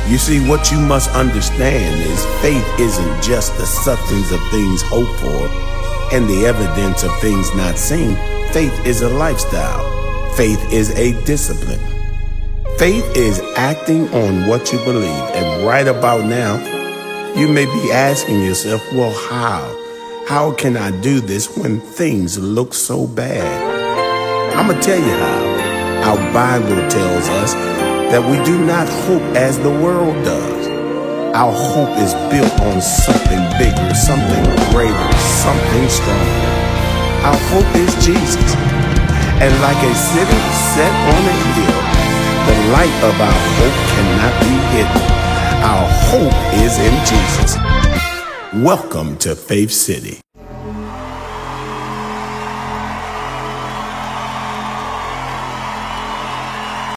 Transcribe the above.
You see, what you must understand is faith isn't just the substance of things hoped for and the evidence of things not seen. Faith is a lifestyle. Faith is a discipline. Faith is acting on what you believe. And right about now, you may be asking yourself, well, how? How can I do this when things look so bad? I'm going to tell you how. Our Bible tells us that we do not hope as the world does. Our hope is built on something bigger, something greater, something stronger. Our hope is Jesus. And like a city set on a hill, the light of our hope cannot be hidden. Our hope is in Jesus. Welcome to Faith City.